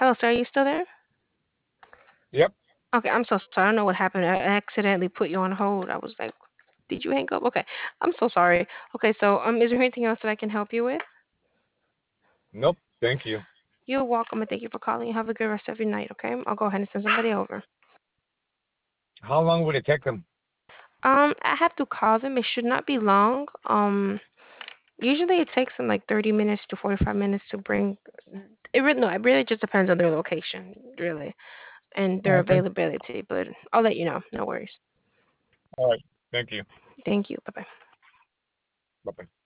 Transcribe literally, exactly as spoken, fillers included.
Hello, sir, are you still there? Yep. Okay, I'm so sorry. I don't know what happened. I accidentally put you on hold. I was like, did you hang up? Okay. I'm so sorry. Okay, so um, is there anything else that I can help you with? Nope. Thank you. You're welcome, and thank you for calling. Have a good rest of your night, okay? I'll go ahead and send somebody over. How long would it take them? Um, I have to call them. It should not be long. Um, usually it takes them like thirty minutes to forty-five minutes to bring. It really, no, it really just depends on their location, really, and their Okay. availability. But I'll let you know. No worries. All right. Thank you. Thank you. Bye bye. Bye bye.